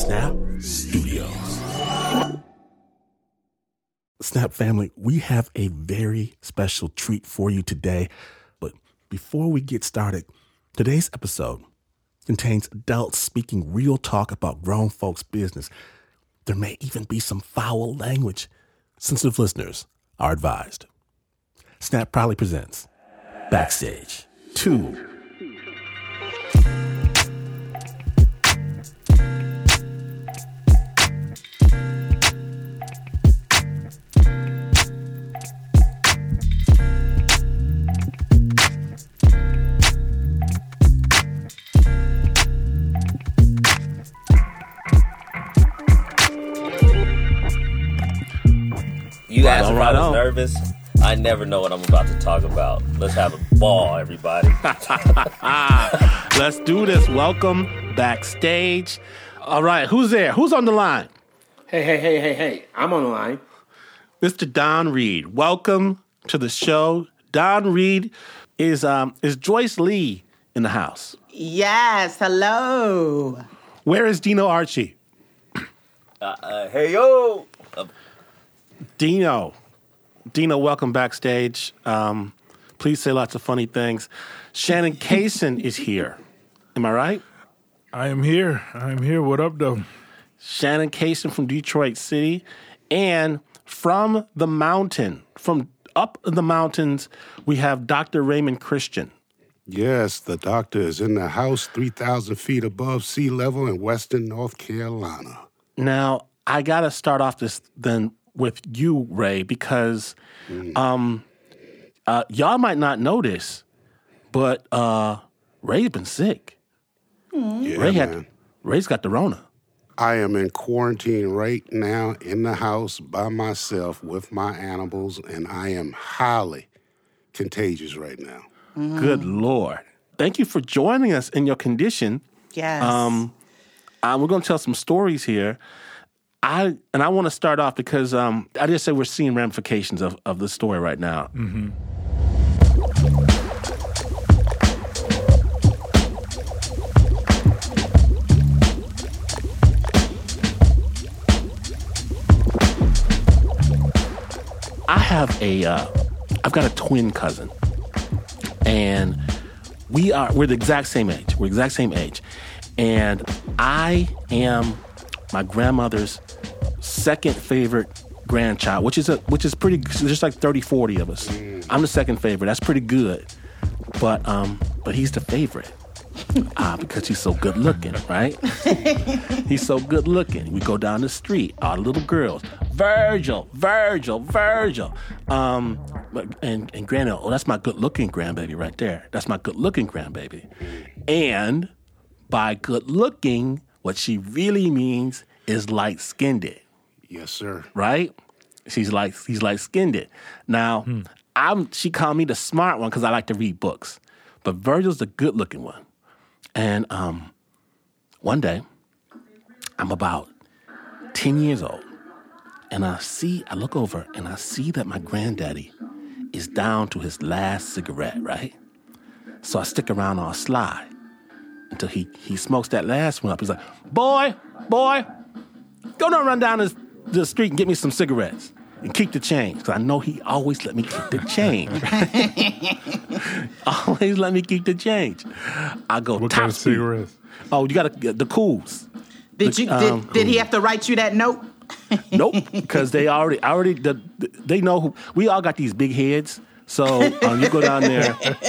Snap Studios. Snap family, we have a very special treat for you today. But before we get started, today's episode contains adults speaking real talk about grown folks' business. There may even be some foul language. Sensitive listeners are advised. Snap proudly presents Backstage 2. You asked if I was nervous. I never know what I'm about to talk about. Let's have a ball, everybody. Let's do this. Welcome backstage. All right, who's there? Who's on the line? Hey. I'm on the line. Mr. Don Reed. Welcome to the show. Don Reed is Joyce Lee in the house? Yes, hello. Where is Dino Archie? Hey, yo. Dino, welcome backstage. Please say lots of funny things. Shannon Kaysen is here. Am I right? I am here. What up, though? Shannon Kaysen from Detroit City. And from the mountain, from up in the mountains, we have Dr. Raymond Christian. Yes, the doctor is in the house 3,000 feet above sea level in Western North Carolina. Now, I got to start off this then with you, Ray, because y'all might not know this, but Ray's been sick. Yeah, Ray's got the Rona. I am in quarantine right now in the house by myself with my animals, and I am highly contagious right now. Good Lord. Thank you for joining us in your condition. Yes. We're going to tell some stories here. I want to start off because I just said we're seeing ramifications of the story right now. Mm-hmm. I've got a twin cousin, and we're the exact same age. We're the exact same age, and I am my grandmother's second favorite grandchild, which is pretty. There's like 30, 40 of us. I'm the second favorite. That's pretty good, but he's the favorite because he's so good looking, right? He's so good looking. We go down the street, all the little girls, Virgil, and Granny. Oh, that's my good looking grandbaby right there. That's my good looking grandbaby, and by good looking, what she really means is light-skinned. Yes, sir. Right? He's light-skinned. Now, she called me the smart one because I like to read books. But Virgil's the good-looking one. And one day, I'm about 10 years old. And I look over and I see that my granddaddy is down to his last cigarette, right? So I stick around on a slide until he smokes that last one up. He's like, boy, go run down the street and get me some cigarettes and keep the change. Because I know he always let me keep the change. Always let me keep the change. I go, what top kind of speed. cigarettes? Oh, you got the Cools. Did he have to write you that note? Nope, because they they know we all got these big heads. So you go down there,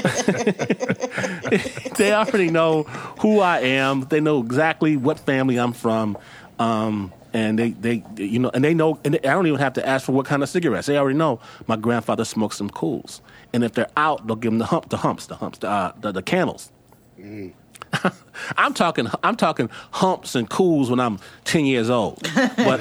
they already know who I am. They know exactly what family I'm from, and they and they know. And I don't even have to ask for what kind of cigarettes. They already know my grandfather smokes some Cools, and if they're out, they'll give them the Camels. I'm talking humps and Cools when I'm 10 years old, but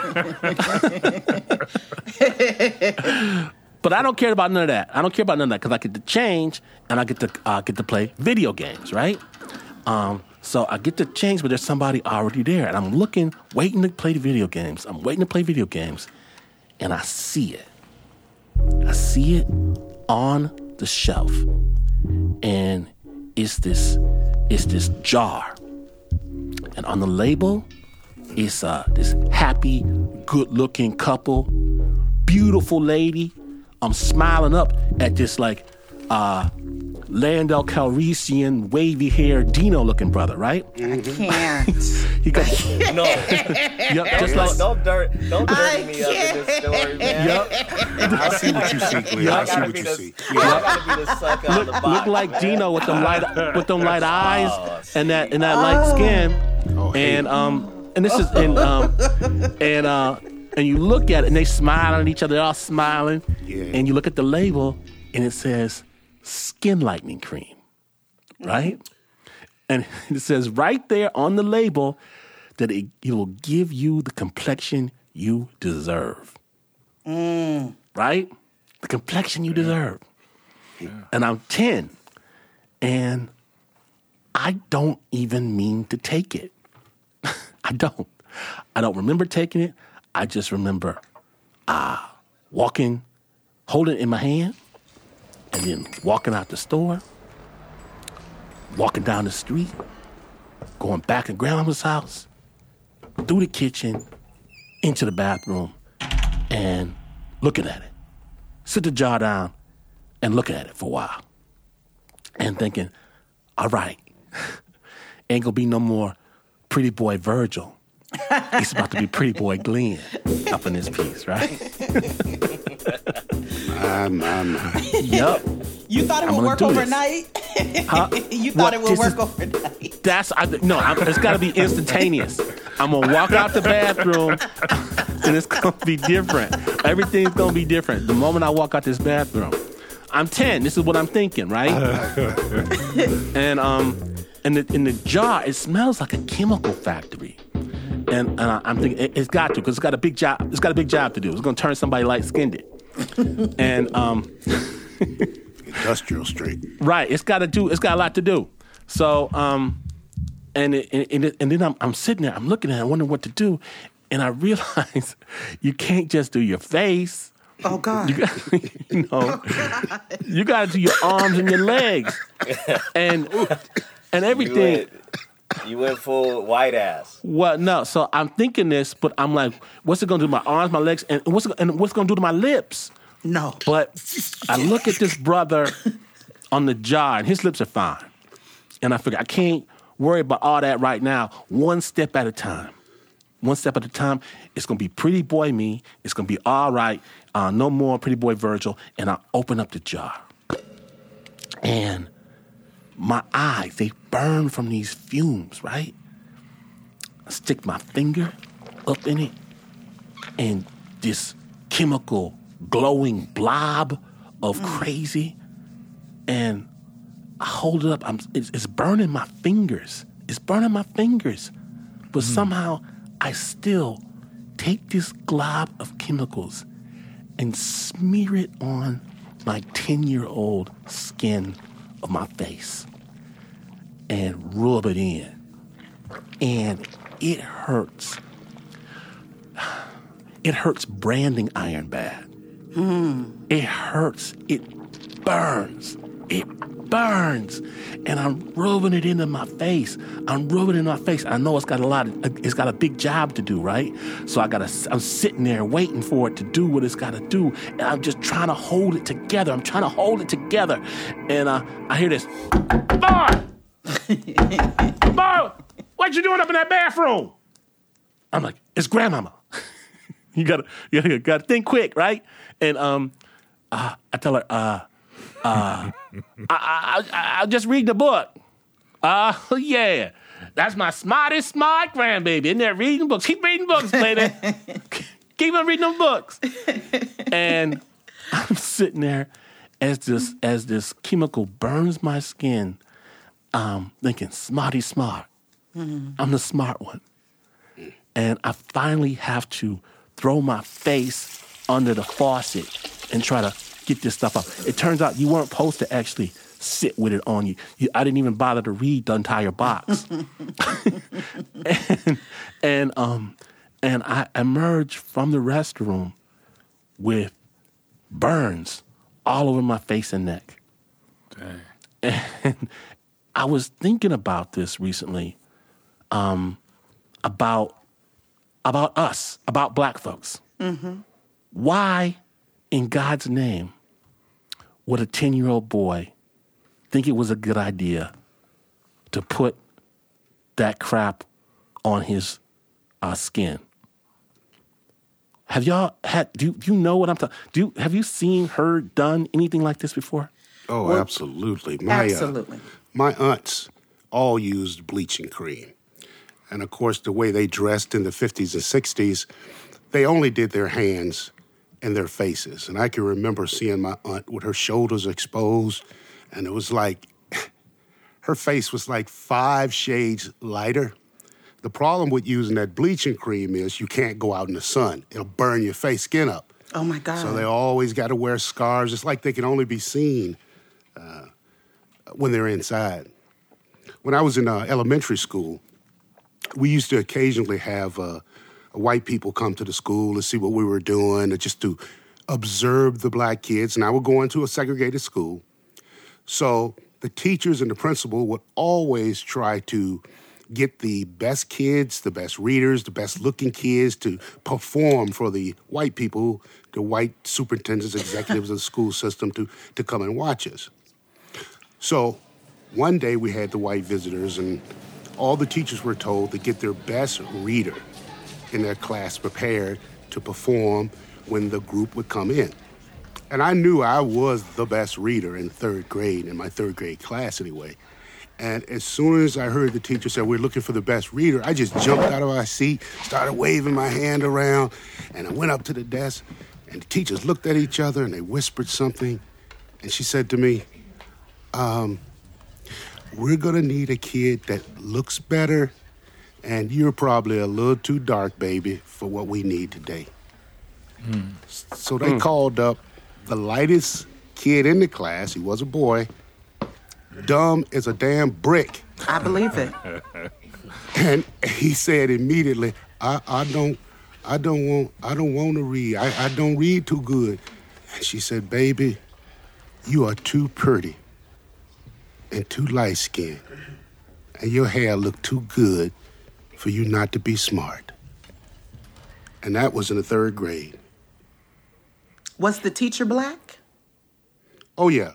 But I don't care about none of that. Because I get to change and I get to play video games, right? So I get to change, but there's somebody already there, and I'm waiting to play the video games. And I see it. I see it on the shelf, and it's this jar, and on the label It's this happy, good-looking couple, beautiful lady. I'm smiling up at this like Lando Calrissian, wavy-haired, Dino-looking brother, right? I can't. He got No, yep, just like don't dirty me up in this story, man. yep. I see what you see, Glenn. I see what you see. I gotta be the sucker on the box. look like man. Dino with them light eyes and that light skin. And this is and you look at it and they smile at each other, they're all smiling. Yeah. And you look at the label and it says skin lightening cream. Right? And it says right there on the label that it will give you the complexion you deserve. Right? The complexion you deserve. And I'm 10, and I don't even mean to take it. I don't remember taking it. I just remember walking, holding it in my hand, and then walking out the store, walking down the street, going back to grandma's house, through the kitchen, into the bathroom, and looking at it. Sit the jar down and looking at it for a while. And thinking, all right, ain't gonna be no more pretty boy Virgil. It's about to be pretty boy Glenn up in this piece, right? My. Yup. You thought it I'm would gonna work do this. overnight? Huh? You thought it would This work is- overnight? It's gotta be instantaneous. I'm gonna walk out the bathroom and it's gonna be different. Everything's gonna be different the moment I walk out this bathroom. I'm 10. This is what I'm thinking, right? And in the jar, it smells like a chemical factory. And I'm thinking it's got to, because it's got a big job. It's got a big job to do. It's gonna turn somebody light-skinned. And Industrial straight. right, it's got a lot to do. So and then I'm sitting there, I'm looking at it, I'm wondering what to do, and I realize you can't just do your face. Oh, God. You got to do your arms and your legs, and everything. You went full white ass. Well, no. So I'm thinking this, but I'm like, what's it gonna do to my arms, my legs, and what's it gonna do to my lips? No. But I look at this brother on the jar, and his lips are fine, and I figure I can't worry about all that right now. One step at a time. One step at a time. It's gonna be pretty boy me. It's gonna be all right. No more pretty boy Virgil. And I open up the jar, and my eyes, they burn from these fumes, right? I stick my finger up in it, and this chemical glowing blob of crazy, and I hold it up. It's burning my fingers. It's burning my fingers. But somehow I still take this glob of chemicals and smear it on my 10-year-old skin of my face and rub it in. And it hurts. It hurts branding iron bad. It hurts. It burns. It burns. And I'm rubbing it into my face. I'm rubbing it in my face. I know it's got a big job to do, right? So I'm sitting there waiting for it to do what it's got to do. And I'm just trying to hold it together. And I hear this, Boy! Boy! What you doing up in that bathroom? I'm like, it's grandmama. You gotta think quick, right? And I tell her, I'll just read the book. Yeah. That's my smartest smart grandbaby. In there reading books. Keep reading books, baby. Keep on reading them books. And I'm sitting there as this chemical burns my skin, thinking, smarty smart. I'm the smart one. And I finally have to throw my face under the faucet and try to get this stuff out. It turns out you weren't supposed to actually sit with it on you. I didn't even bother to read the entire box. and I emerged from the restroom with burns all over my face and neck. Dang. And I was thinking about this recently, about about us, about black folks. Why, in God's name, would a 10-year-old boy think it was a good idea to put that crap on his skin? Have y'all had, do you know what I'm talking, have you seen, heard, done anything like this before? Oh, absolutely. Absolutely. My aunts all used bleaching cream. And of course, the way they dressed in the 50s and 60s, they only did their hands and their faces. And I can remember seeing my aunt with her shoulders exposed, and it was like, her face was like 5 shades lighter. The problem with using that bleaching cream is you can't go out in the sun. It'll burn your face skin up. Oh, my God. So they always got to wear scarves. It's like they can only be seen when they're inside. When I was in elementary school, we used to occasionally have white people come to the school to see what we were doing, or just to observe the black kids. And I would go into a segregated school. So the teachers and the principal would always try to get the best kids, the best readers, the best looking kids to perform for the white people, the white superintendents, executives of the school system to come and watch us. So one day we had the white visitors, and all the teachers were told to get their best reader in their class prepared to perform when the group would come in. And I knew I was the best reader in 3rd grade, in my 3rd grade class anyway. And as soon as I heard the teacher say, we're looking for the best reader, I just jumped out of my seat, started waving my hand around, and I went up to the desk, and the teachers looked at each other, and they whispered something. And she said to me, we're going to need a kid that looks better, and you're probably a little too dark, baby, for what we need today. So they called up the lightest kid in the class. He was a boy. Dumb as a damn brick. I believe it. And he said immediately, I don't want to read. I don't read too good. And she said, baby, you are too pretty and too light-skinned, and your hair look too good for you not to be smart. And that was in the 3rd grade. Was the teacher black? Oh yeah,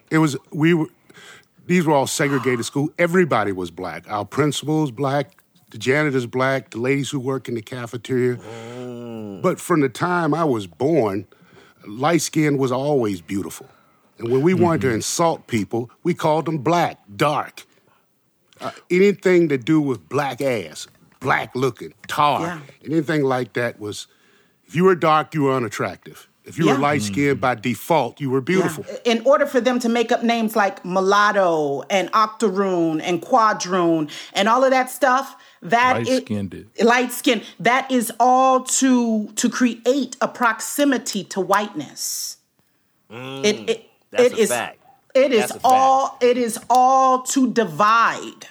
these were all segregated schools. Everybody was black. Our principal was black, the janitor's black, the ladies who work in the cafeteria. But from the time I was born, light skin was always beautiful. And when we wanted to insult people, we called them black, dark. Anything to do with black ass, black looking, tar, anything like that was, if you were dark, you were unattractive. If you were light-skinned, by default, you were beautiful. Yeah. In order for them to make up names like mulatto and octoroon and quadroon and all of that stuff, light-skinned, that is all to create a proximity to whiteness. That's a fact. It is all to divide.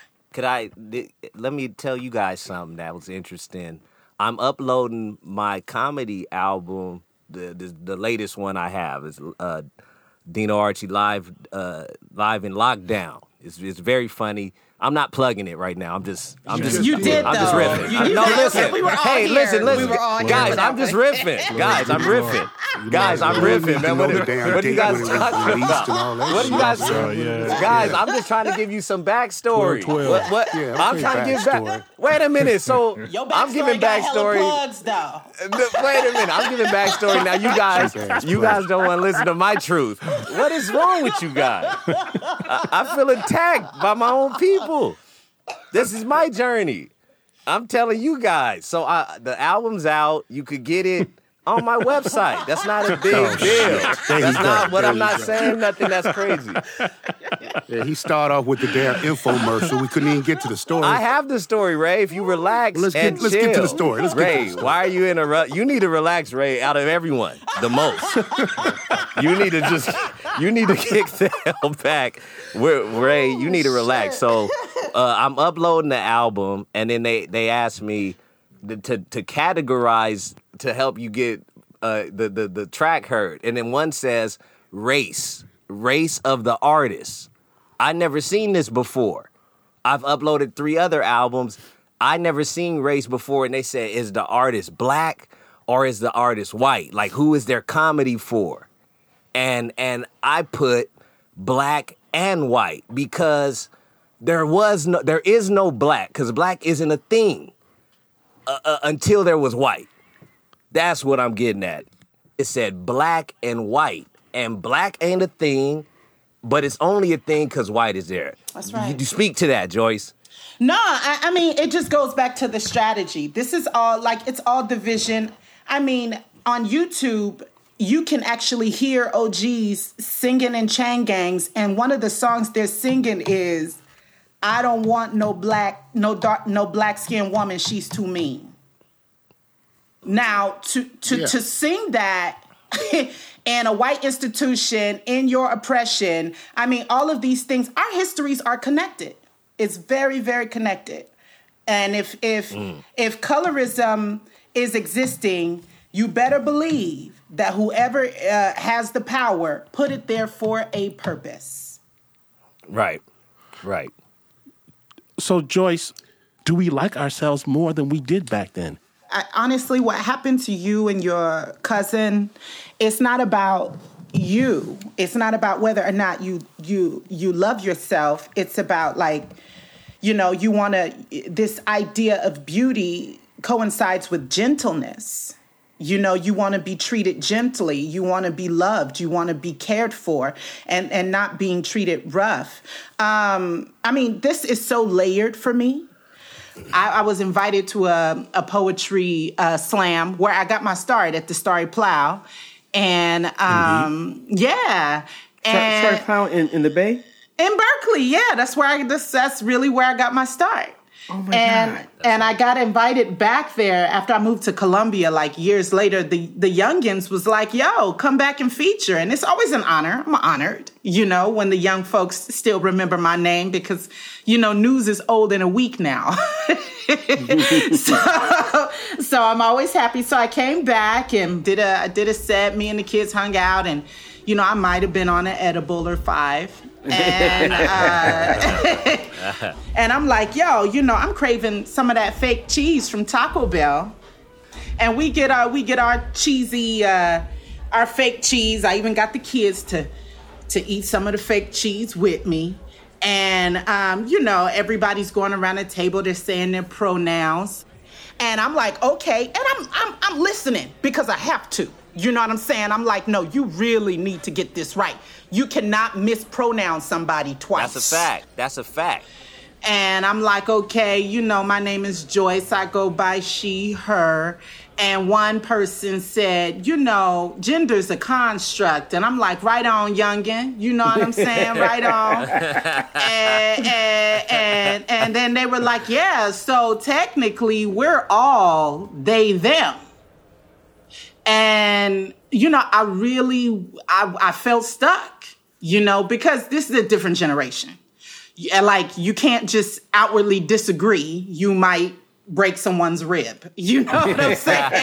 Let me tell you guys something that was interesting. I'm uploading my comedy album. The latest one I have is Dino Archie live in Lockdown. It's very funny. I'm not plugging it right now. I'm just You did, I'm just riffing. No, listen. We were all hey, here. listen. We were all guys, here I'm just riffing. Guys, I'm riffing. Man, what are you guys talking about? What are you guys Guys, I'm just trying to give you some backstory. What? Yeah, I'm trying to give back. Wait a minute. So I'm giving backstory. Plugs, though. Wait a minute. I'm giving backstory. Now you guys don't want to listen to my truth. What is wrong with you guys? I feel attacked by my own people. This is my journey. I'm telling you guys. So the album's out. You could get it on my website. That's not a big deal. That's not what I'm not saying. Nothing that's crazy. Yeah, he started off with the damn infomercial. We couldn't even get to the story. I have the story, Ray. If you relax let's get to the story. Ray, why are you you need to relax, Ray, out of everyone the most. You need to kick the hell back. Ray, you need to relax. So I'm uploading the album, and then they asked me to categorize to help you get the track heard. And then one says race of the artist. I never seen this before. I've uploaded 3 other albums. I never seen race before, and they said, is the artist black or is the artist white? Like, who is their comedy for? And I put black and white because there is no black, because black isn't a thing until there was white. That's what I'm getting at. It said black and white, and black ain't a thing, but it's only a thing because white is there. That's right. You speak to that, Joyce. No, I mean, it just goes back to the strategy. This is all, like, it's all division. I mean, on YouTube, you can actually hear OGs singing in chain gangs, and one of the songs they're singing is, I don't want no black skinned woman, she's too mean. Now, to sing that in a white institution, in your oppression, I mean, all of these things, our histories are connected. It's very, very connected. And if colorism is existing, you better believe that whoever has the power put it there for a purpose. Right. So, Joyce, do we like ourselves more than we did back then? Honestly, what happened to you and your cousin, it's not about you. It's not about whether or not you love yourself. It's about, like, you know, you want to, this idea of beauty coincides with gentleness. You know, you want to be treated gently. You want to be loved. You want to be cared for and not being treated rough. I mean, this is so layered for me. I was invited to a poetry slam where I got my start at the Starry Plow. And, yeah. Starry Plow in the Bay? In Berkeley, yeah. That's really where I got my start. Oh my God. And I got invited back there after I moved to Columbia, like years later. The youngins was like, yo, come back and feature. And it's always an honor. I'm honored, you know, when the young folks still remember my name because, you know, news is old in a week now. So I'm always happy. So I came back and did a set. Me and the kids hung out, and, you know, I might have been on an edible or 5. And and I'm like, yo, you know, I'm craving some of that fake cheese from Taco Bell. And we get our cheesy, our fake cheese. I even got the kids to eat some of the fake cheese with me. And you know, everybody's going around the table. They're saying their pronouns, and I'm like, okay. And I'm listening because I have to. You know what I'm saying? I'm like, no, you really need to get this right. You cannot mispronounce somebody twice. That's a fact. And I'm like, okay, you know, my name is Joyce. I go by she, her. And one person said, you know, gender's a construct. And I'm like, right on, youngin'. You know what I'm saying? Right on. And then they were like, yeah, so technically we're all they, them. And, you know, I felt stuck, you know, because this is a different generation. Like, you can't just outwardly disagree. You might break someone's rib. You know what I'm saying?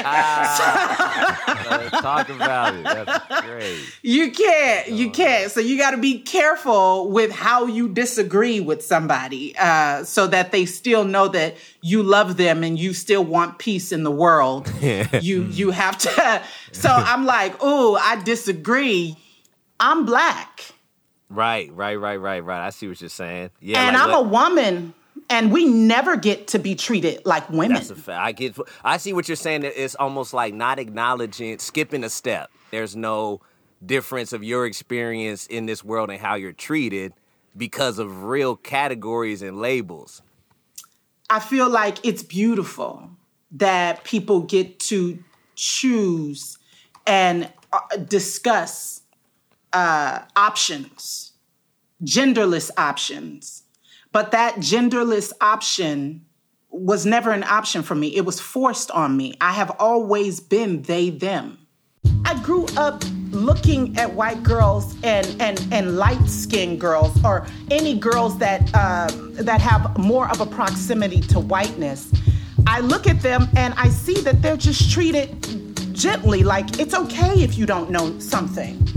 Talk about it. That's great. You can't. So you got to be careful with how you disagree with somebody so that they still know that you love them and you still want peace in the world. You have to. So I'm like, oh, I disagree. I'm black. Right. I see what you're saying. Yeah, and I'm a woman. And we never get to be treated like women. That's a fact. I see what you're saying. It's almost like not acknowledging, skipping a step. There's no difference of your experience in this world and how you're treated because of real categories and labels. I feel like it's beautiful that people get to choose and discuss options, genderless options. But that genderless option was never an option for me. It was forced on me. I have always been they, them. I grew up looking at white girls and light-skinned girls, or any girls that have more of a proximity to whiteness. I look at them and I see that they're just treated gently, like it's okay if you don't know something.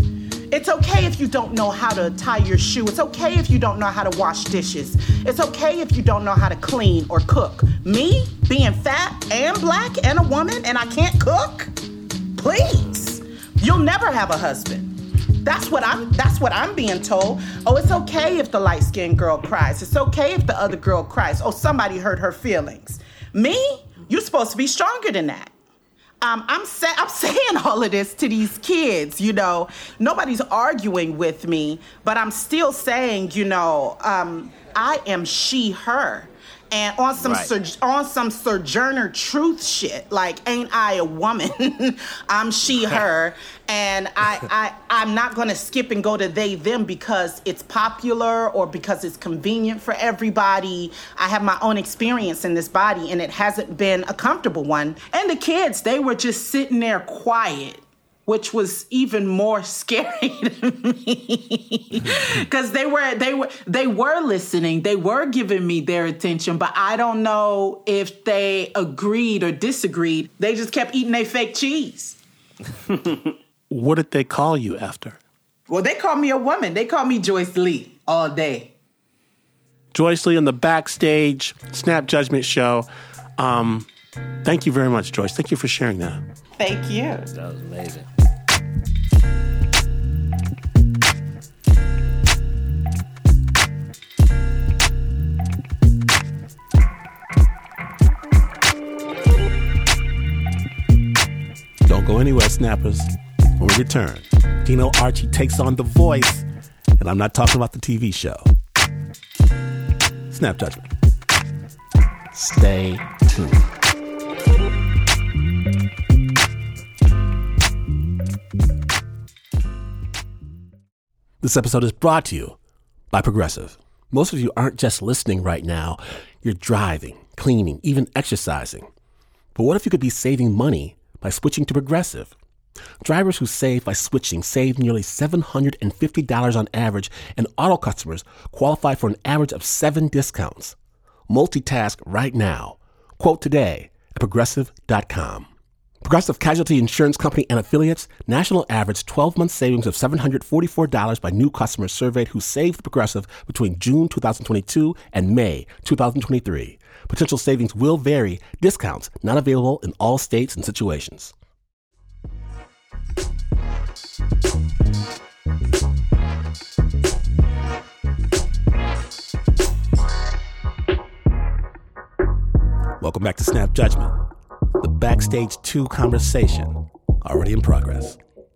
It's okay if you don't know how to tie your shoe. It's okay if you don't know how to wash dishes. It's okay if you don't know how to clean or cook. Me, being fat and black and a woman and I can't cook? Please. You'll never have a husband. That's what I'm being told. Oh, it's okay if the light-skinned girl cries. It's okay if the other girl cries. Oh, somebody hurt her feelings. Me? You're supposed to be stronger than that. I'm saying all of this to these kids, you know. Nobody's arguing with me, but I'm still saying, you know, I am she, her. And on some Sojourner Truth shit, like, ain't I a woman? I'm she, her. And I'm not going to skip and go to they, them because it's popular or because it's convenient for everybody. I have my own experience in this body, and it hasn't been a comfortable one. And the kids, they were just sitting there quiet, which was even more scary to me because they were listening, they were giving me their attention, but I don't know if they agreed or disagreed. They just kept eating their fake cheese. What did they call you after? Well, they called me a woman. They called me Joyce Lee all day. Joyce Lee on the Backstage Snap Judgment Show. Thank you very much, Joyce. Thank you for sharing that. Thank you. That was amazing. Don't go anywhere, snappers. When we return, Dino Archie takes on The Voice, and I'm not talking about the TV show. Snap Judgment. Stay tuned. This episode is brought to you by Progressive. Most of you aren't just listening right now. You're driving, cleaning, even exercising. But what if you could be saving money by switching to Progressive? Drivers who save by switching save nearly $750 on average, and auto customers qualify for an average of 7 discounts. Multitask right now. Quote today at Progressive.com. Progressive Casualty Insurance Company and affiliates, national average 12-month savings of $744 by new customers surveyed who saved Progressive between June 2022 and May 2023. Potential savings will vary. Discounts not available in all states and situations. Welcome back to Snap Judgment. The Backstage 2 conversation, already in progress.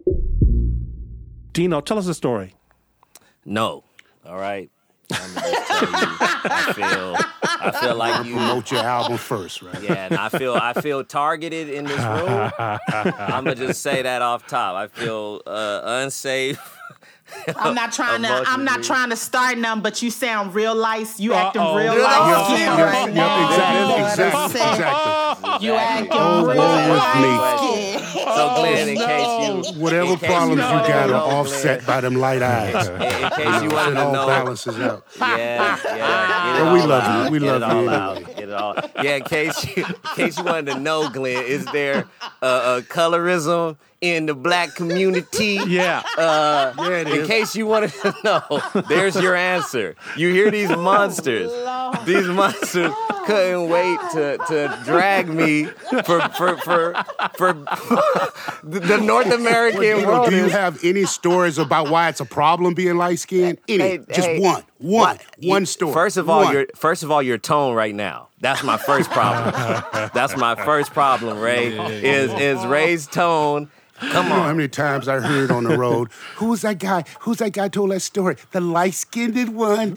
Dino, tell us a story. No. All right. I'm gonna just tell you. I feel like you promote your album first, right? Yeah, and I feel targeted in this room. I'm gonna just say that off top. I feel unsafe. I'm not trying to start nothing, but you sound real lice. You acting real lice right now. Exactly. You acting real lice. So Glenn, in case you whatever problems you got are offset by them light eyes. In case you wanted to know, balances out. Yeah. But we love you. We love you anyway. Get it all. Yeah, in case you wanted to know, Glenn, is there a colorism in the black community? Yeah. It is. In case you wanted to know, there's your answer. You hear these monsters. These monsters couldn't wait to drag me for the North American world. Do you have any stories about why it's a problem being light skinned? One story. First of all, your tone right now. That's my first problem. That's my first problem, Ray. Is Ray's tone. Come on. You know how many times I heard on the road, who's that guy told that story? The light-skinned one.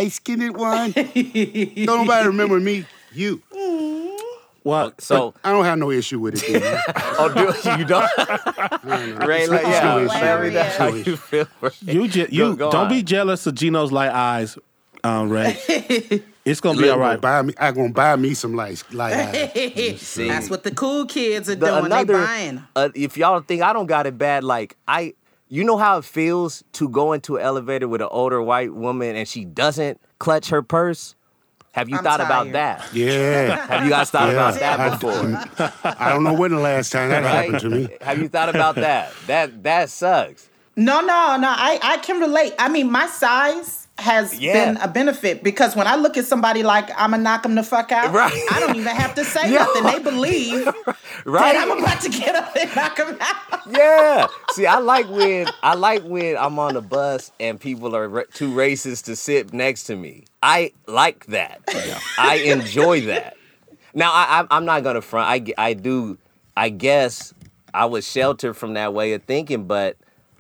Don't nobody remember me. You. Well, so I don't have no issue with it. You don't? Ray, that's how you feel. You don't be jealous of Gino's light eyes, Ray. It's gonna be all right. I'm gonna buy me some light eyes. See, that's what the cool kids are doing. They buying. If y'all think I don't got it bad, you know how it feels to go into an elevator with an older white woman and she doesn't clutch her purse? Have you thought about that? Yeah. Have you guys thought about that before? I don't know when the last time that happened to me. Have you thought about that? That sucks. No. I can relate. I mean, my size has been a benefit because when I look at somebody like I'm gonna knock them the fuck out, I don't even have to say nothing. They believe that I'm about to get up and knock them out. Yeah. See, I like when I'm on the bus and people are too racist to sit next to me. I like that. I enjoy that. Now, I'm not gonna front. I guess I was sheltered from that way of thinking, but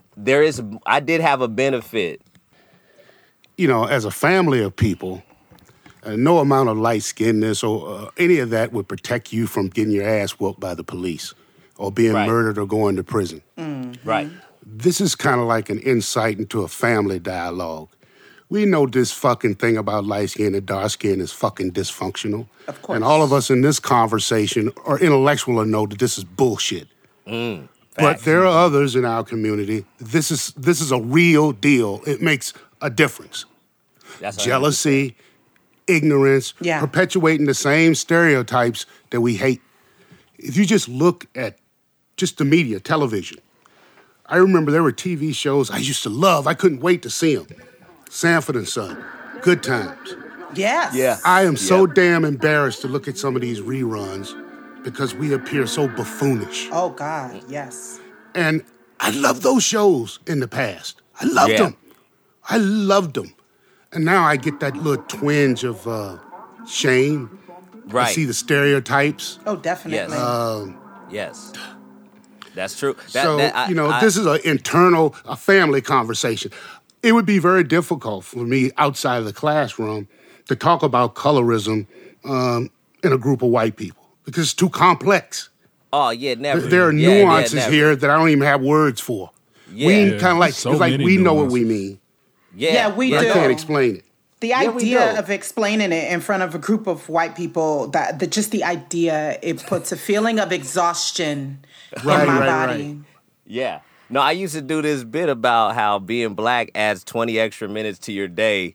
I did have a benefit. You know, as a family of people, no amount of light-skinnedness or any of that would protect you from getting your ass whooped by the police or being murdered or going to prison. Right. This is kind of like an insight into a family dialogue. We know this fucking thing about light skin and dark skin is fucking dysfunctional. Of course. And all of us in this conversation are intellectual and know that this is bullshit. But there are others in our community. This is a real deal. It makes a difference. That's Jealousy, ignorance, perpetuating the same stereotypes that we hate. If you just look at just the media, television, I remember there were TV shows I used to love. I couldn't wait to see them. Sanford and Son, Good Times. Yes. Yeah. I am so damn embarrassed to look at some of these reruns because we appear so buffoonish. Oh, God, yes. And I loved those shows in the past. I loved them. I loved them. And now I get that little twinge of shame. Right. I see the stereotypes. Oh, definitely. Yes. That's true. This is an internal, a family conversation. It would be very difficult for me outside of the classroom to talk about colorism in a group of white people because it's too complex. Oh, yeah, never. There are nuances here that I don't even have words for. Yeah. We kind of like, it's like we know what we mean. Yeah, we do. I can't explain it. The idea of explaining it in front of a group of white people, just the idea, it puts a feeling of exhaustion in my body. Right. Yeah. No, I used to do this bit about how being black adds 20 extra minutes to your day.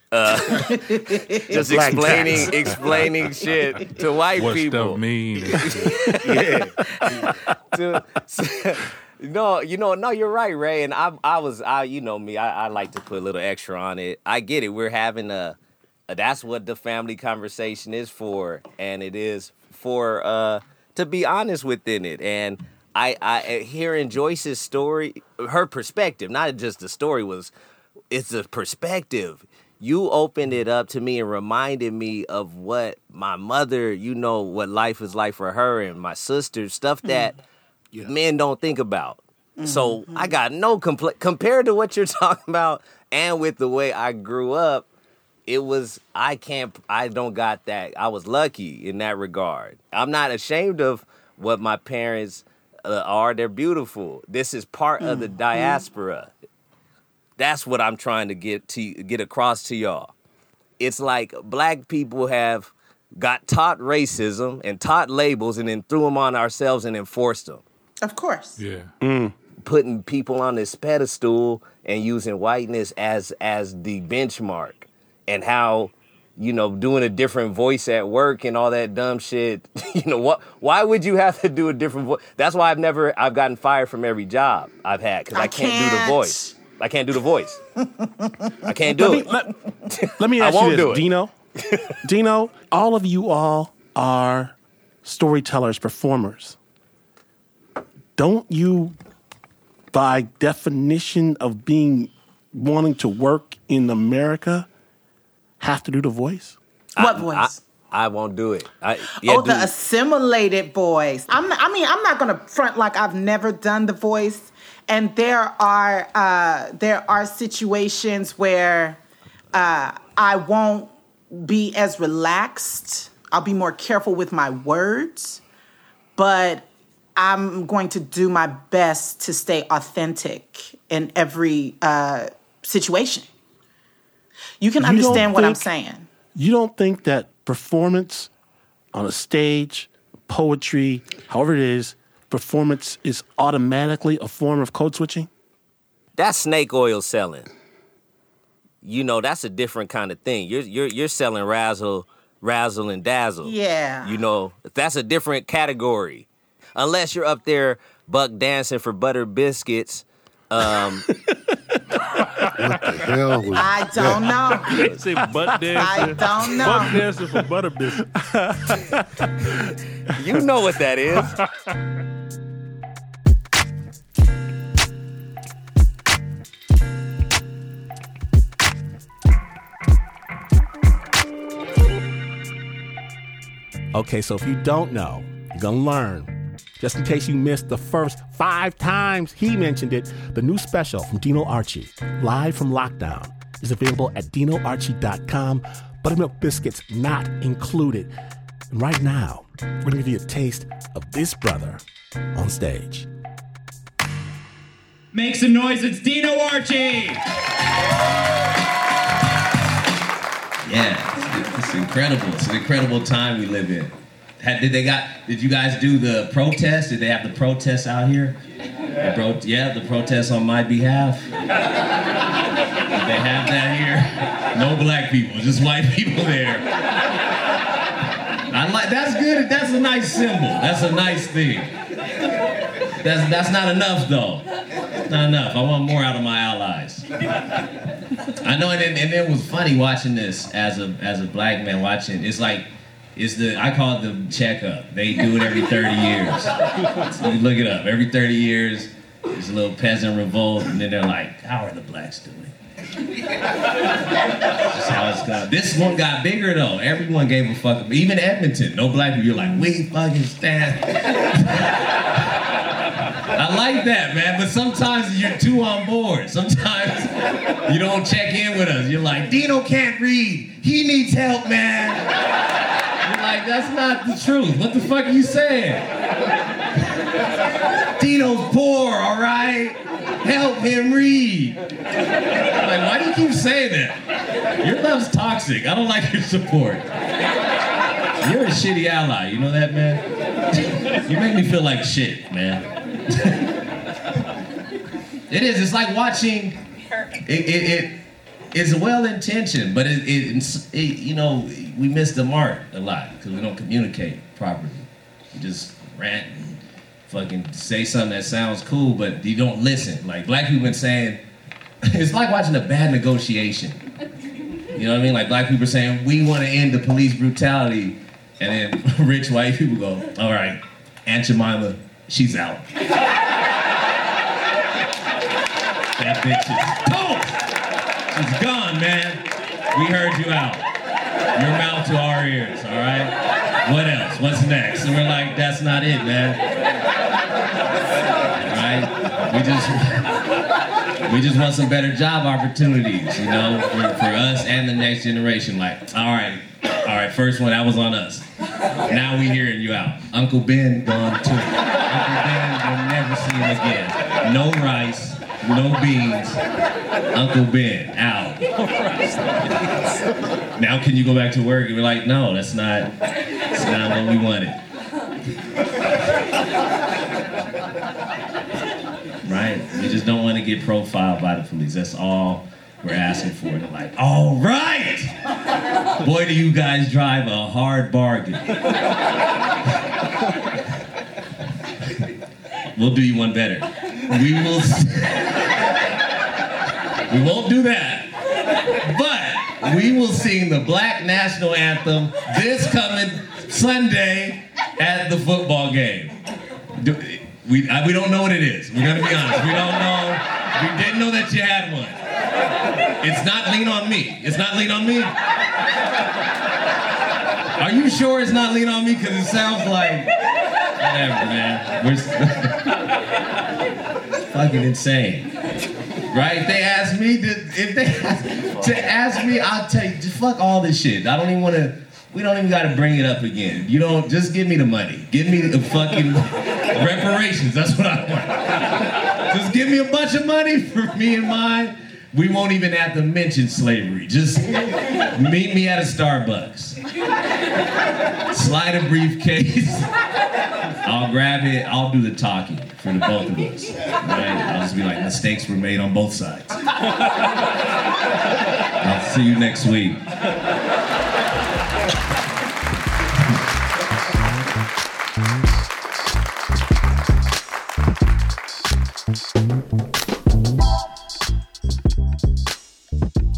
Just explaining shit to white people. What stuff mean? No, you're right, Ray. And I you know me, I like to put a little extra on it. I get it. We're having that's what the family conversation is for. And it is for, to be honest within it. And I hearing Joyce's story, her perspective, not just the story it's a perspective. You opened it up to me and reminded me of what my mother, what life is like for her and my sister, stuff that men don't think about. Mm-hmm. So I got no complaint compared to what you're talking about and with the way I grew up. I don't got that. I was lucky in that regard. I'm not ashamed of what my parents are. They're beautiful. This is part of the diaspora. That's what I'm trying to get across to y'all. It's like black people have got taught racism and taught labels and then threw them on ourselves and enforced them. Of course. Yeah. Putting people on this pedestal and using whiteness as the benchmark and how, doing a different voice at work and all that dumb shit. Why would you have to do a different voice? That's why I've gotten fired from every job I've had because I can't do the voice. I can't do the voice. I can't do it. Let me ask you this, Dino. Dino, all of you all are storytellers, performers. Don't you, by definition of wanting to work in America, have to do the voice? What voice? I won't do it. The assimilated voice. I'm not going to front like I've never done the voice. And there are situations where I won't be as relaxed. I'll be more careful with my words, but I'm going to do my best to stay authentic in every situation. You can understand what I'm saying. You don't think that performance on a stage, poetry, however it is, performance is automatically a form of code switching? That's snake oil selling. That's a different kind of thing. You're selling razzle and dazzle. Yeah. That's a different category. Unless you're up there buck dancing for butter biscuits What the hell was I don't know. They say butt dancing. I don't know. Butt dancing for butter biscuit. You know what that is. Okay, so if you don't know, you're gonna learn. Just in case you missed the first 5 times he mentioned it, the new special from Dino Archie, Live from Lockdown, is available at dinoarchie.com. Buttermilk biscuits not included. And right now, we're gonna give you a taste of this brother on stage. Make some noise, it's Dino Archie! Yeah, it's incredible. It's an incredible time we live in. Did you guys do the protest? Did they have the protests out here? The protest on my behalf. Did they have that here? No black people, just white people there. That's good. That's a nice symbol. That's a nice thing. That's not enough though. Not enough. I want more out of my allies. I know, and it was funny watching this as a black man watching. I call it the checkup. They do it every 30 years. So you look it up. Every 30 years, there's a little peasant revolt, and then they're like, how are the blacks doing? That's how it's gone. This one got bigger though. Everyone gave a fuck. Even Edmonton, no black people. You're like, we fucking stand. I like that, man, but sometimes you're too on board. Sometimes you don't check in with us. You're like, Dino can't read. He needs help, man. You're like, that's not the truth. What the fuck are you saying? Dino's poor, all right? Help him read. Like, why do you keep saying that? Your love's toxic. I don't like your support. You're a shitty ally. You know that, man? You make me feel like shit, man. It is. It's like watching. It's well intentioned, but you know, we miss the mark a lot because we don't communicate properly. We just rant and fucking say something that sounds cool, but you don't listen. Like black people been saying, it's like watching a bad negotiation. You know what I mean? Like black people saying, we want to end the police brutality, and then rich white people go, all right, Aunt Jemima, she's out. That bitch is toast. She's gone, man. We heard you out. Your mouth to our ears, all right? What else? What's next? And we're like, that's not it, man. Right? We just want some better job opportunities, you know, for us and the next generation. Like, all right, first one, that was on us. Now we hearing you out. Uncle Ben gone too. Uncle Ben, you'll never see him again. No rice, no beans. Uncle Ben, out. Now can you go back to work? And we're like, no, that's not what we wanted. Right? We just don't want to get profiled by the police. That's all we're asking for. They're like, all right! Boy, do you guys drive a hard bargain. We'll do you one better. We won't do that. But we will sing the Black National Anthem this coming Sunday at the football game. We don't know what it is. We're gonna be honest. We don't know. We didn't know that you had one. It's not Lean On Me. It's not Lean On Me. Are you sure it's not Lean On Me? Because it sounds like whatever, man. We're fucking insane. Right? They asked me to ask me, I'll tell you, just fuck all this shit. I don't even want to. We don't even got to bring it up again. You don't, just give me the money. Give me the fucking reparations. That's what I want. Just give me a bunch of money for me and mine. We won't even have to mention slavery. Just meet me at a Starbucks. Slide a briefcase. I'll grab it. I'll do the talking for the both of us. Right? I'll just be like, mistakes were made on both sides. I'll see you next week.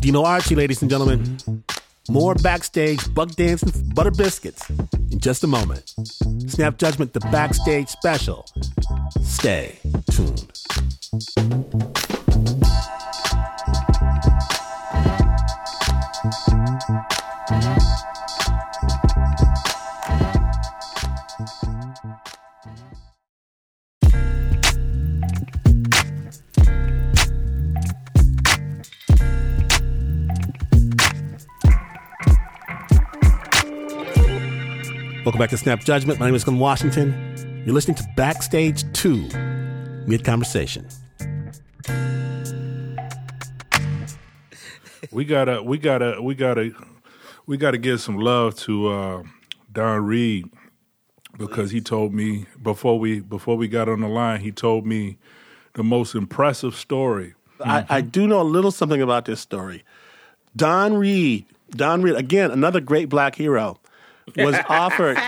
Dino Archie, ladies and gentlemen. More backstage buck dancing butter biscuits in just a moment. Snap Judgment, the backstage special. Stay tuned. Welcome back to Snap Judgment. My name is Glenn Washington. You're listening to Backstage 2, Mid-Conversation. We gotta give some love to Don Reed, because he told me before we got on the line, he told me the most impressive story. I do know a little something about this story. Don Reed, again, another great black hero, was offered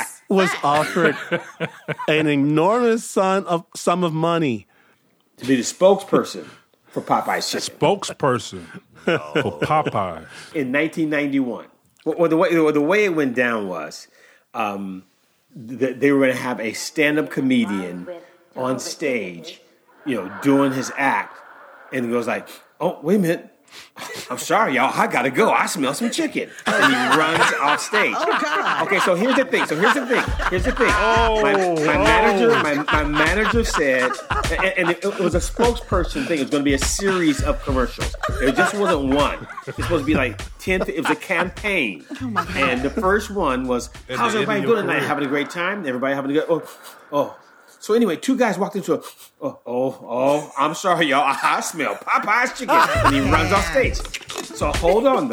an enormous sum of money to be the spokesperson for Popeye's Chicken. Spokesperson for Popeye in 1991. Well, the way it went down was they were going to have a stand-up comedian on stage, doing his act, and he goes like, "Oh, wait a minute. I'm sorry, y'all. I gotta go. I smell some chicken." And he runs off stage. Oh God. Okay, so here's the thing. Oh, my manager said, and it was a spokesperson thing. It was going to be a series of commercials. It just wasn't one. It was supposed to be like 10. It was a campaign. Oh my God. And the first one was, "How's everybody doing tonight? Having a great time? Everybody having a good? Oh." So anyway, two guys walked into I'm sorry, y'all. I smell Popeye's chicken. And he runs off stage. So hold on.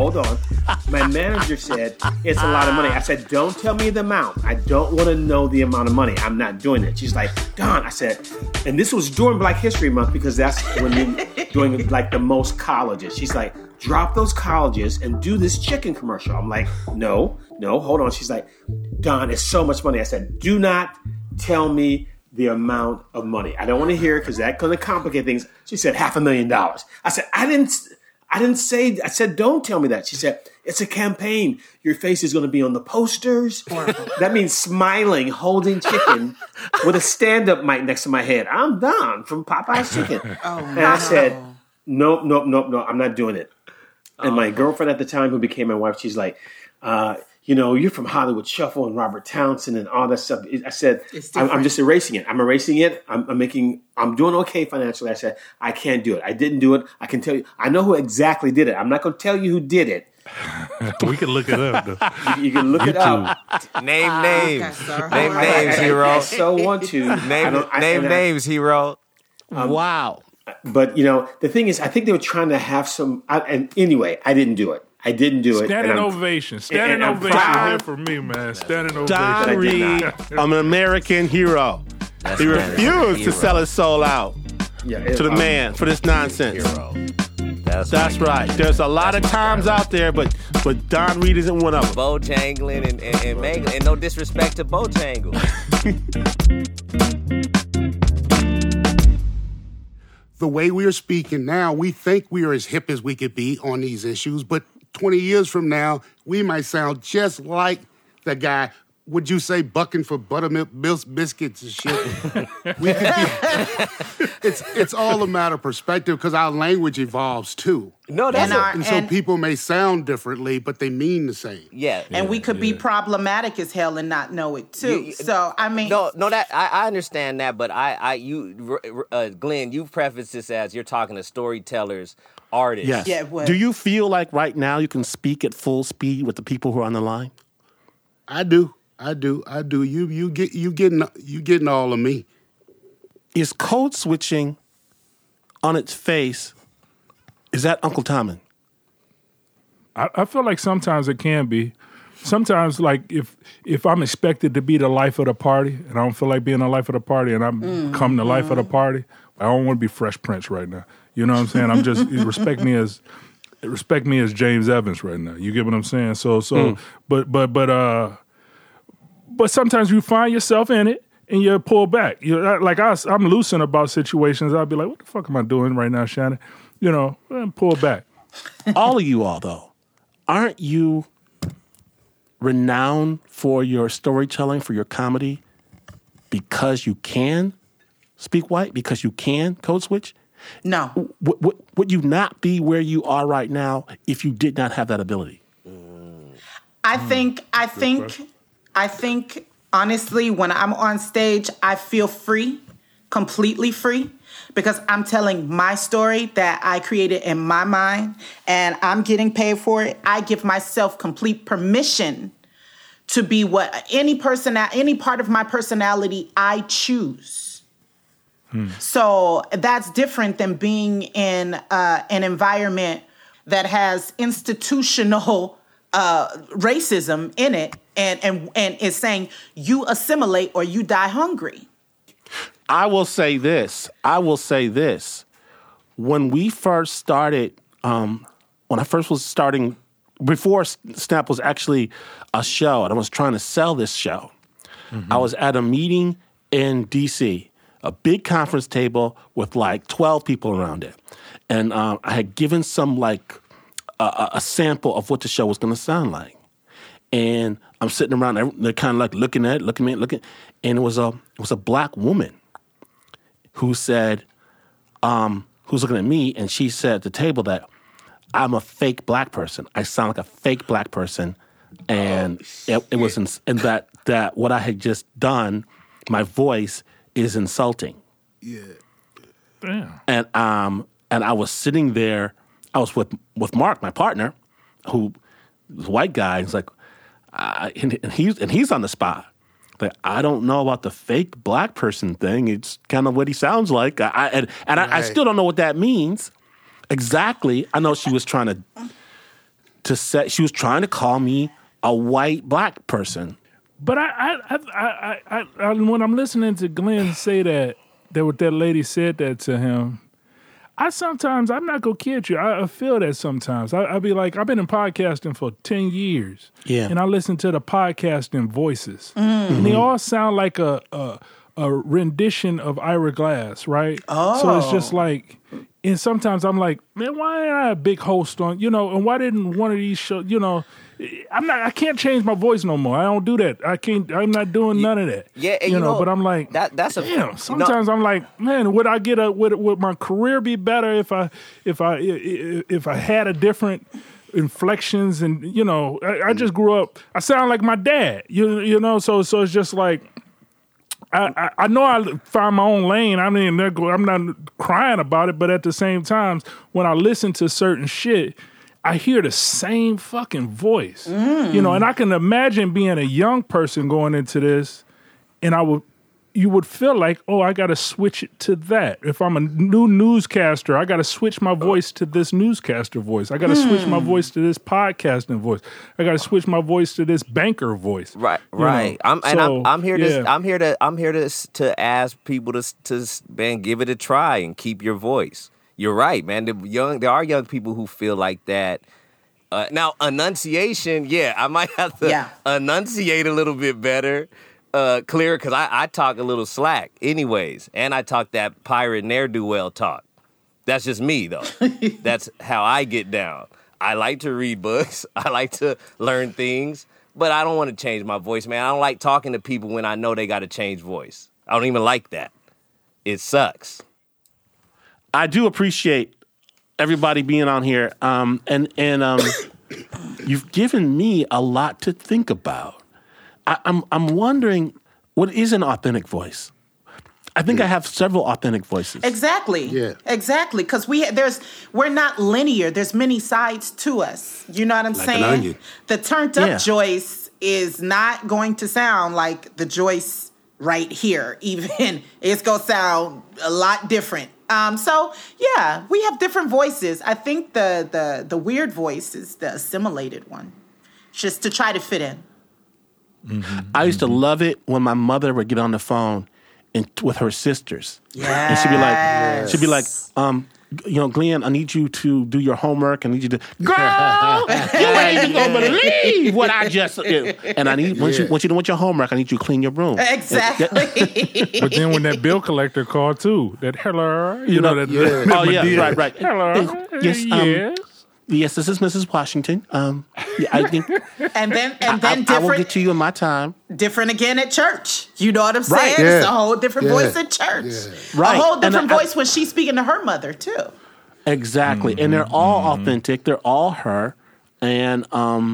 My manager said, it's a lot of money. I said, don't tell me the amount. I don't want to know the amount of money. I'm not doing it. She's like, Don, I said, and this was during Black History Month, because that's when you're doing like the most colleges. She's like, drop those colleges and do this chicken commercial. I'm like, no, hold on. She's like, Don, it's so much money. I said, do not tell me the amount of money. I don't want to hear it, because that's going to complicate things. She said $500,000. I said, I didn't say, I said, don't tell me that. She said, it's a campaign. Your face is going to be on the posters. That means smiling, holding chicken with a stand-up mic next to my head. I'm Don from Popeye's Chicken. And I said, nope, I'm not doing it. And my girlfriend at the time, who became my wife, she's like, you're from Hollywood Shuffle and Robert Townsend and all that stuff. I said, I'm just erasing it. I'm erasing it. I'm doing okay financially. I said, I can't do it. I didn't do it. I can tell you, I know who exactly did it. I'm not going to tell you who did it. We can look it up, though. You can look it up. Name names. Name names, hero. I so want to. Name names, hero. Wow. But, the thing is, I think they were trying to have some, and anyway, I didn't do it. Standing ovation. Standing ovation here for me, man. Standing ovation. Don Reed, I'm an American hero. He refused to sell his soul out to the man for this nonsense. That's right. There's a lot of times out there, but Don Reed isn't one of them. Bojangling and mangling. And no disrespect to Bojangle. The way we are speaking now, we think we are as hip as we could be on these issues, but 20 years from now, we might sound just like the guy, would you say, bucking for buttermilk biscuits and shit. It's all a matter of perspective, because our language evolves too. No, that's and so people may sound differently, but they mean the same. Yeah. And we could be problematic as hell and not know it too. So, I mean. No, that I understand that, but Glenn, you preface this as you're talking to storytellers, artists. Yes. Yeah, well, do you feel like right now you can speak at full speed with the people who are on the line? I do. You getting all of me. Is code switching on its face? Is that Uncle Tommen? I feel like sometimes it can be. Sometimes, like, if I'm expected to be the life of the party and I don't feel like being the life of the party and I'm come the life of the party, I don't want to be Fresh Prince right now. You know what I'm saying? I'm just respect me as James Evans right now. You get what I'm saying? But sometimes you find yourself in it and you pull back. I'm loosened about situations. I'll be like, what the fuck am I doing right now, Shannon? And pull back. all of you all, though, aren't you renowned for your storytelling, for your comedy, because you can speak white, because you can code switch? No. Would you not be where you are right now if you did not have that ability? I think, honestly, when I'm on stage, I feel free, completely free, because I'm telling my story that I created in my mind, and I'm getting paid for it. I give myself complete permission to be what any part of my personality I choose. So that's different than being in an environment that has institutional racism in it and is saying you assimilate or you die hungry. I will say this. When we first started, when I first was starting, before Snap was actually a show, and I was trying to sell this show, I was at a meeting in D.C., a big conference table with like 12 people around it. And I had given some like a sample of what the show was going to sound like. And I'm sitting around, they're kind of like looking at it, and it was a black woman who said, who's looking at me, and she said at the table that I'm a fake black person. I sound like a fake black person. And it was and that what I had just done, my voice is insulting. Yeah. Damn. And I was sitting there. I was with Mark, my partner, who was a white guy. He's like, and he's on the spot. Like, I don't know about the fake black person thing. It's kind of what he sounds like. I still don't know what that means exactly. I know she was trying to say, she was trying to call me a white black person. But I when I'm listening to Glenn say that what that lady said that to him, I'm not gonna kid you. I feel that sometimes. I be like, I've been in podcasting for 10 years. Yeah. And I listen to the podcasting voices. And they all sound like a rendition of Ira Glass, right? Oh. So it's just like, and sometimes I'm like, man, why ain't I a big host on, and why didn't one of these shows, I can't change my voice no more. I don't do that. I'm not doing none of that. Yeah, and but I'm like, that's a damn. Sometimes I'm like, man, would my career be better if I had a different inflections and I just grew up. I sound like my dad. So it's just like I know I find my own lane. I mean, I'm not crying about it, but at the same time, when I listen to certain shit, I hear the same fucking voice, and I can imagine being a young person going into this, and you would feel like, oh, I got to switch it to that. If I'm a new newscaster, I got to switch my voice to this newscaster voice. I got to switch my voice to this podcasting voice. I got to switch my voice to this banker voice. Right. I'm here to ask people to give it a try and keep your voice. You're right, man. There are young people who feel like that. Now, enunciation, I might have to enunciate a little bit better, clearer, because I talk a little slack anyways, and I talk that pirate ne'er-do-well talk. That's just me, though. That's how I get down. I like to read books. I like to learn things, but I don't want to change my voice, man. I don't like talking to people when I know they got to change voice. I don't even like that. It sucks. I do appreciate everybody being on here, and you've given me a lot to think about. I'm wondering, what is an authentic voice? I think I have several authentic voices. Exactly. Yeah. Exactly. Because we're not linear. There's many sides to us. You know what I'm saying? An onion. The turned up Joyce is not going to sound like the Joyce right here. Even it's gonna sound a lot different. We have different voices. I think the weird voice is the assimilated one, just to try to fit in. Mm-hmm. I used to love it when my mother would get on the phone with her sisters. Yeah, and she'd be like, Glenn, I need you to do your homework. I need you to, girl, you ain't even gonna believe what I just did. And I need once you do your homework, I need you to clean your room. Exactly. But then when that bill collector called too, that hello, right. Hello. Yes. Yes. Yes, this is Mrs. Washington. Yeah, I think. And then I will get to you in my time. Different again at church. You know what I'm saying? Right. It's a whole different voice at church. Yeah. Right. A whole different And voice when she's speaking to her mother too. Exactly, and they're all authentic. They're all her, and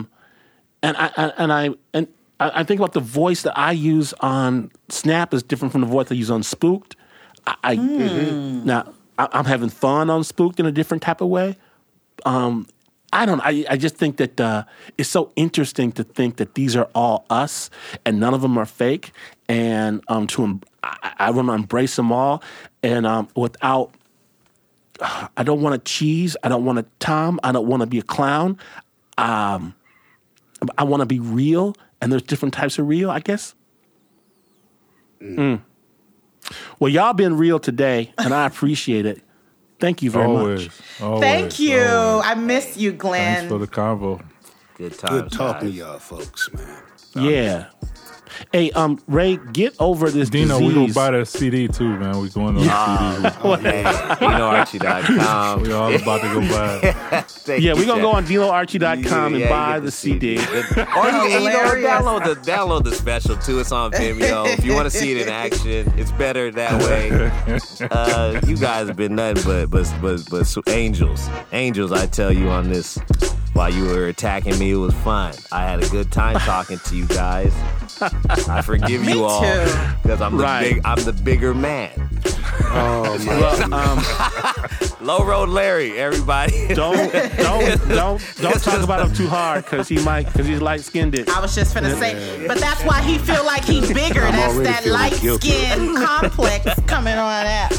I think about the voice that I use on Snap is different from the voice I use on Spooked. Now I'm having fun on Spooked in a different type of way. I don't. I just think that it's so interesting to think that these are all us, and none of them are fake. And I want to embrace them all, and without. I don't want to cheese. I don't want to Tom. I don't want to be a clown. I want to be real, and there's different types of real, I guess. Well, y'all been real today, and I appreciate it. Thank you very much. Thank you. I miss you, Glenn. Thanks for the convo. Good time. Good talking to y'all folks, man. Yeah. Hey, Ray, get over this Dino, disease. we gonna buy that CD too, man. We going on the CD. DinoArchie.com. We all about to go buy it. Yeah, we're going to go on DinoArchie.com and buy the CD. Or download the special too. It's on Vimeo. If you want to see it in action, it's better that way. You guys have been nothing but angels. Angels, I tell you on this. While you were attacking me, it was fun. I had a good time talking to you guys. I forgive you all because I'm the bigger man. Oh my! Low Road Larry, everybody. Don't talk about him too hard because he's light skinned. I was just finna say, but that's why he feel like he's bigger. That's that light skin complex coming on out.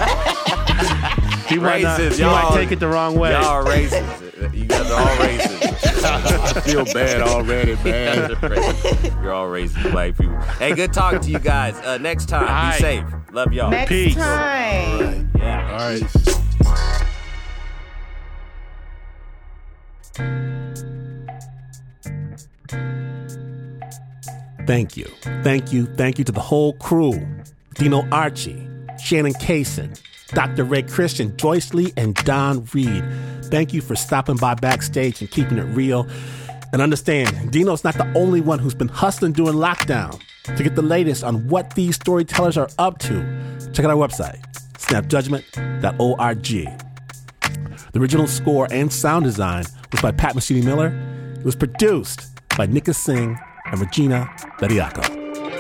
He might take it the wrong way. Y'all are racist. You guys are all racist. I feel bad already, man. You're all racist black people. Hey, good talking to you guys. Next time, be safe. Love y'all. Next Peace. time. Yeah. All right. Thank you to the whole crew. Dino Archie, Shannon Kaysen, Dr. Ray Christian, Joyce Lee, and Don Reed. Thank you for stopping by backstage and keeping it real. And understand, Dino's not the only one who's been hustling during lockdown. To get the latest on what these storytellers are up to, check out our website, snapjudgment.org. The original score and sound design was by Pat Mesiti-Miller. It was produced by Nika Singh and Regina Bediaco.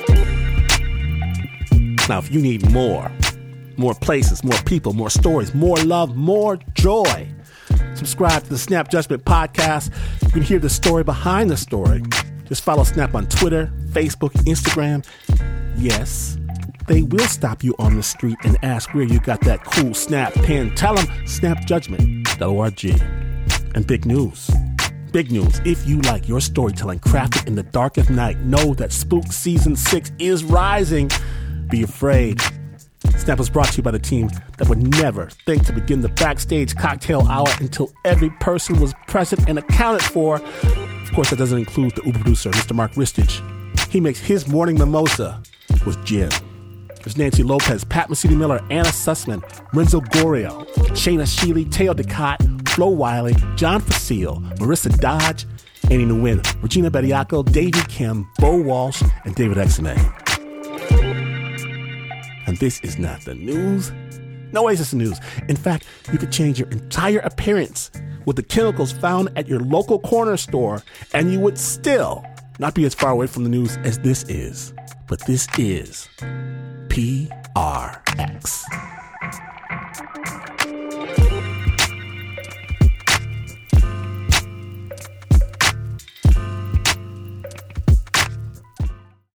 Now, if you need more places, more people, more stories, more love, more joy, subscribe to the Snap Judgment Podcast. You can hear the story behind the story. Just follow Snap on Twitter, Facebook, Instagram. Yes, they will stop you on the street and ask where you got that cool Snap pen. Tell them snapjudgment.org. And big news, if you like your storytelling crafted in the dark of night, know that Spook Season 6 is rising. Be afraid. Snap was brought to you by the team that would never think to begin the backstage cocktail hour until every person was present and accounted for. Of course, that doesn't include the Uber producer, Mr. Mark Ristich. He makes his morning mimosa with gin. There's Nancy Lopez, Pat Mesiti-Miller, Anna Sussman, Renzo Gorio, Shayna Sheely, Teo DeCott, Flo Wiley, John Facile, Marissa Dodge, Annie Nguyen, Regina Bediaco, Davey Kim, Bo Walsh, and David Exime. And this is not the news. No way is this the news. In fact, you could change your entire appearance with the chemicals found at your local corner store, and you would still not be as far away from the news as this is. But this is PR.